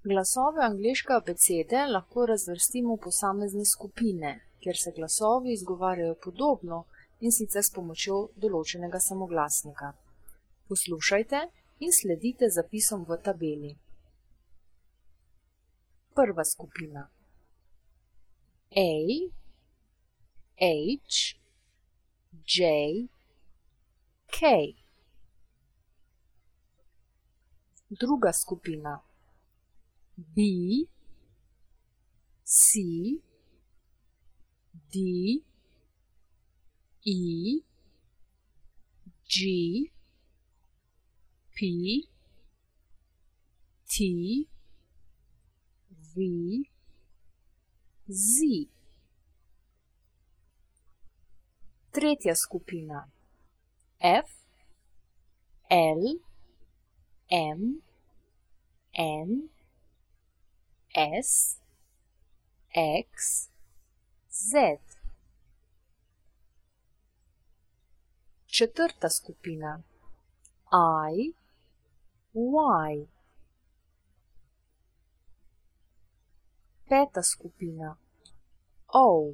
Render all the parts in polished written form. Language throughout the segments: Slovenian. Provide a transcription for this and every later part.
Glasove angleške abecede lahko razvrstimo v posamezne skupine, kjer se glasovi izgovarjajo podobno in sicer s pomočjo določenega samoglasnika. Poslušajte in sledite zapisom v tabeli. Prva skupina. A, H, J, K. Druga skupina. B, C, D, E, G, P, T, V, Z. Tretja skupina. F, L, M, N, S, X, Z. Četrta skupina. I, Y. Peta skupina. O.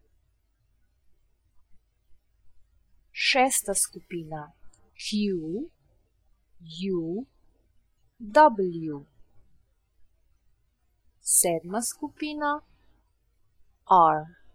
Šesta skupina. Q, U, W. Sedma skupina. R.